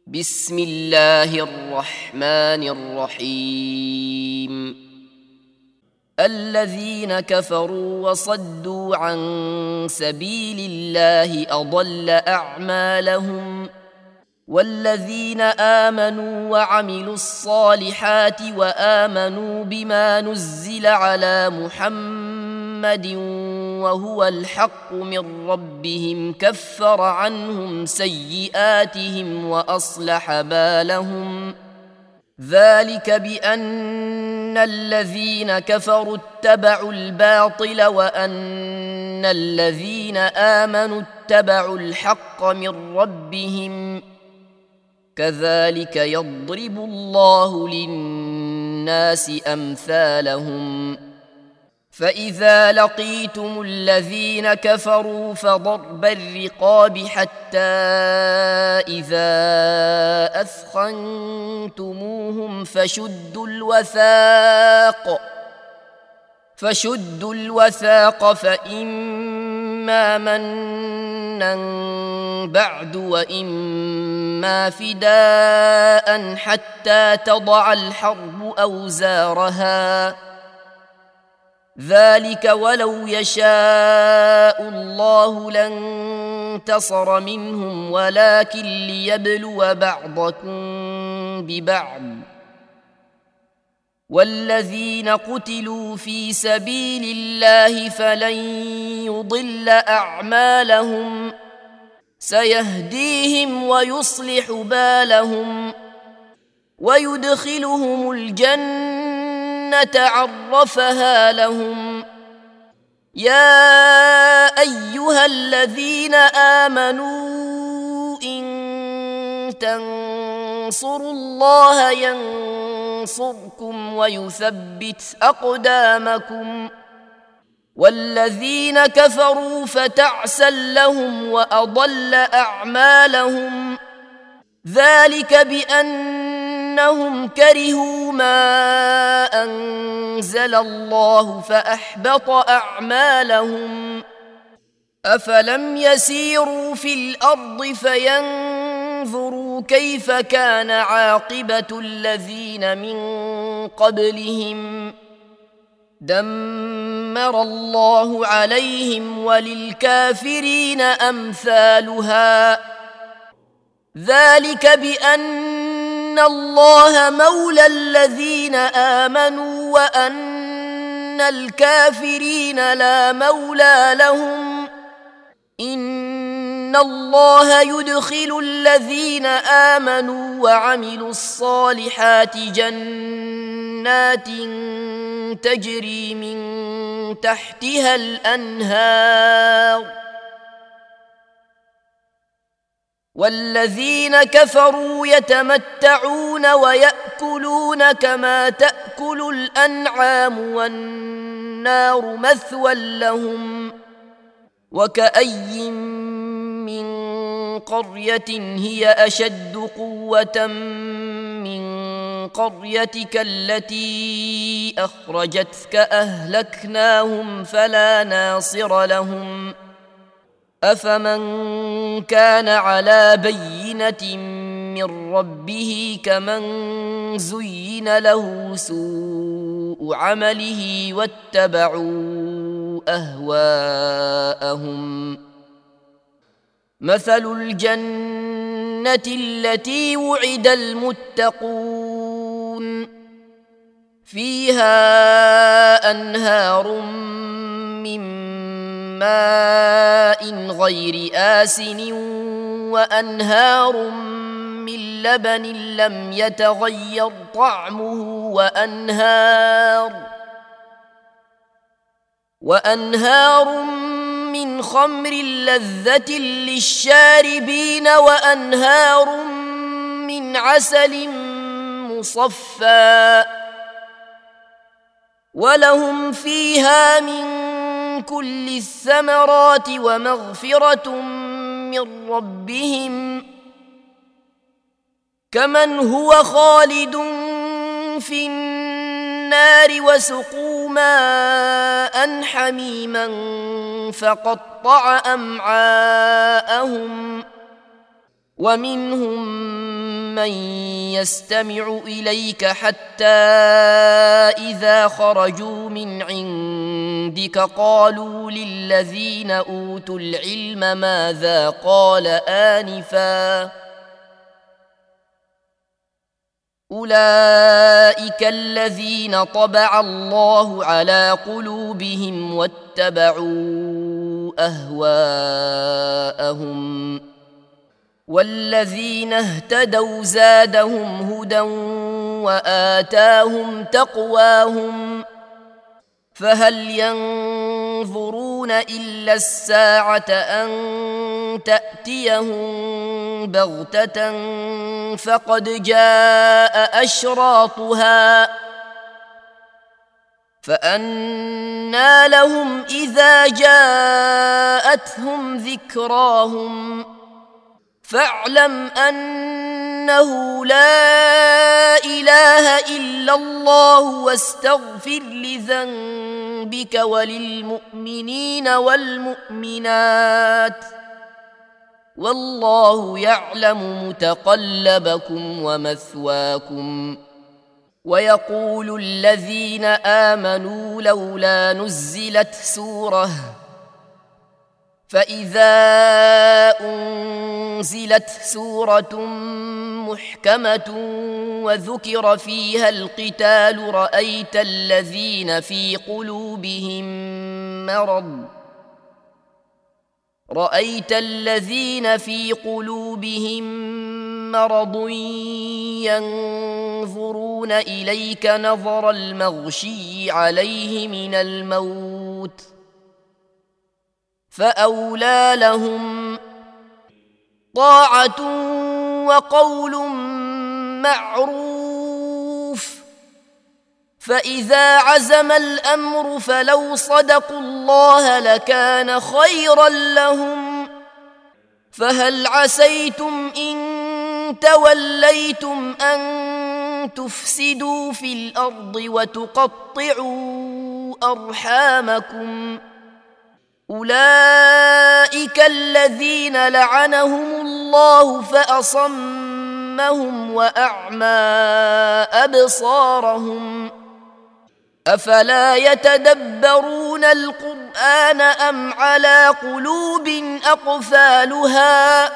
بسم الله الرحمن الرحيم. الذين كفروا وصدوا عن سبيل الله أضل أعمالهم، والذين آمنوا وعملوا الصالحات وآمنوا بما نزل على محمد وهو الحق من ربهم كفر عنهم سيئاتهم وأصلح بالهم. ذلك بأن الذين كفروا اتبعوا الباطل وأن الذين آمنوا اتبعوا الحق من ربهم، كذلك يضرب الله للناس أمثالهم. فإذا لقيتم الذين كفروا فضرب الرقاب حتى إذا أثخنتموهم فشدوا الوثاق فإما منا بعد وإما فداء حتى تضع الحرب أوزارها، ذلك ولو يشاء الله لانتصر منهم ولكن ليبلو بعضكم ببعض. والذين قتلوا في سبيل الله فلن يضل أعمالهم، سيهديهم ويصلح بالهم ويدخلهم الجنة عرفها لهم. يا أيها الذين آمنوا إن تنصروا الله ينصركم ويثبت أقدامكم، والذين كفروا فتعسا لهم وأضل أعمالهم، ذلك بأنهم كرهوا ما أنزل الله فأحبط أعمالهم. أفلم يسيروا في الأرض فينظروا كيف كان عاقبة الذين من قبلهم، دمر الله عليهم وللكافرين أمثالها، ذلك بأن الله مولى الذين آمنوا وأن الكافرين لا مولى لهم. إن الله يدخل الذين آمنوا وعملوا الصالحات جنات تجري من تحتها الأنهار، والذين كفروا يتمتعون ويأكلون كما تأكل الأنعام والنار مثوى لهم. وكأي من قرية هي أشد قوة من قريتك التي أخرجتك أهلكناهم فلا ناصر لهم. أفمن كان على بينة من ربه كمن زين له سوء عمله واتبعوا أهواءهم. مثل الجنة التي وعد المتقون فيها أنهار من ماء غير آسن وأنهار من لبن لم يتغير طعمه وأنهار من خمر لذة للشاربين وأنهار من عسل مصفى، ولهم فيها من كل الثمرات ومغفرة من ربهم، كمن هو خالد في النار وسقوا ماء حميما فقطع أمعاءهم، ومنهم من يستمع إليك حتى إذا خرجوا من عندك قالوا للذين أوتوا العلم ماذا قال آنفا أولئك الذين طبع الله على قلوبهم واتبعوا أهواءهم والذين اهتدوا زادهم هدى وآتاهم تقواهم فهل ينظرون إلا الساعة أن تأتيهم بغتة فقد جاء أشراطها فأنى لهم إذا جاءتهم ذكراهم فاعلم أنه لا إله إلا الله واستغفر لذنبك وللمؤمنين والمؤمنات والله يعلم متقلبكم ومثواكم ويقول الذين آمنوا لولا نزلت سورة فإذا أنزلت سورة محكمة وذكر فيها القتال رأيت الذين في قلوبهم مرض ينظرون إليك نظر المغشي عليه من الموت فأولى لهم طاعة وقول معروف فإذا عزم الأمر فلو صدقوا الله لكان خيرا لهم فهل عسيتم إن توليتم أن تفسدوا في الأرض وتقطعوا أرحامكم أولئك الذين لعنهم الله فأصمهم وأعمى أبصارهم أفلا يتدبرون القرآن أم على قلوب أقفالها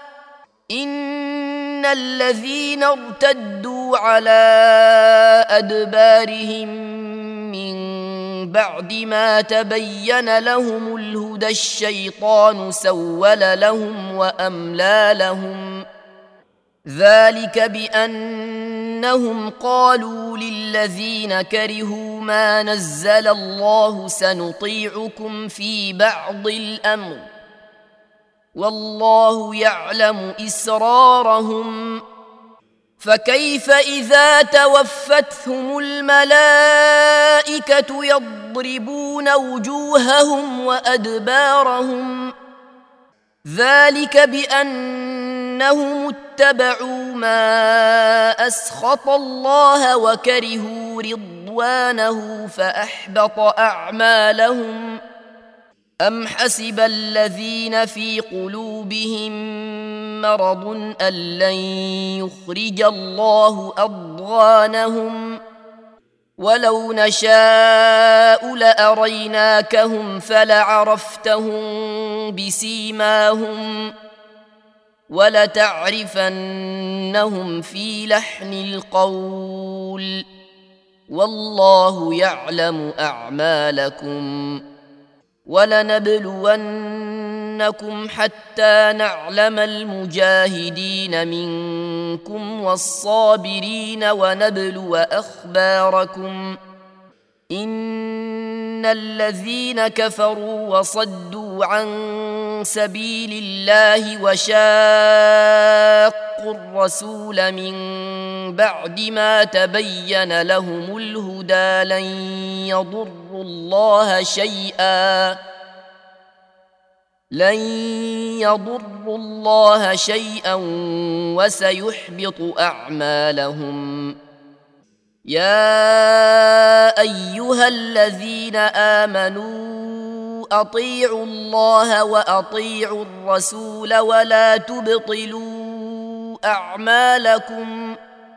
إن الذين ارتدوا على أدبارهم من بعد ما تبين لهم الهدى الشيطان سول لهم وأملى لهم ذلك بأنهم قالوا للذين كرهوا ما نزل الله سنطيعكم في بعض الأمر والله يعلم إسرارهم فكيف إذا توفتهم الملائكة يضربون وجوههم وأدبارهم ذلك بأنهم اتبعوا ما أسخط الله وكرهوا رضوانه فأحبط أعمالهم أم حسب الذين في قلوبهم مرض أن لن يخرج الله أضغانهم ولو نشاء لأريناكهم فلعرفتهم بسيماهم ولتعرفنهم في لحن القول والله يعلم أعمالكم ولنبلونكم حتى نعلم المجاهدين منكم والصابرين ونبلو أخباركم إن الذين كفروا وصدوا عن سبيل الله وشاقوا الرسول من بعد ما تبين لهم الهدى لن يضروا الله شيئا وسيحبط أعمالهم يا أيها الذين آمنوا أطيعوا الله وأطيعوا الرسول ولا تبطلوا أعمالكم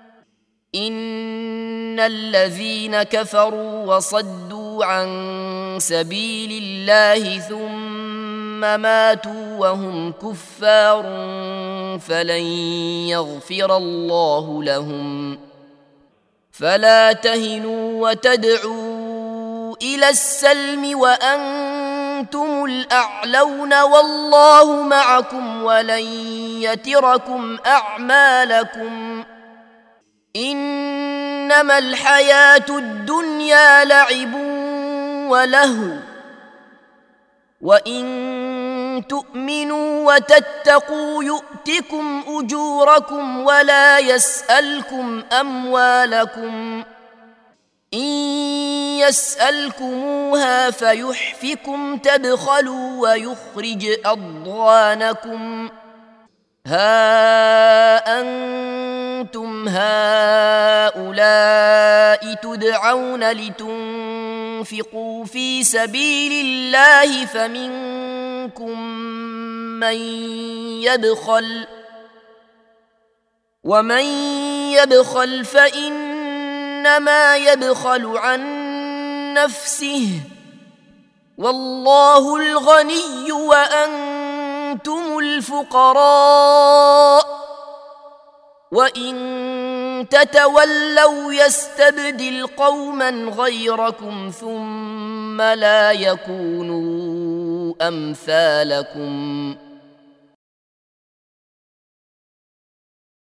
إن الذين كفروا وصدوا عن سبيل الله ثم ماتوا وهم كفار فلن يغفر الله لهم فلا تهنوا وتدعوا إلى السلم وأنتم الأعلون والله معكم ولن يتركم أعمالكم إنما الحياة الدنيا لعب ولهو وإن تؤمنوا وتتقوا يؤتكم أجوركم ولا يسألكم أموالكم إن يسألكموها فيحفكم تبخلوا ويخرج أضغانكم ها أنتم هؤلاء تدعون لتنفقوا في سبيل الله فمنكم من يبخل ومن يبخل فإنما يبخل عن نفسه والله الغني وأنتم الفقراء وإن تتولوا يستبدل قوما غيركم ثم لا يكونوا أمثالكم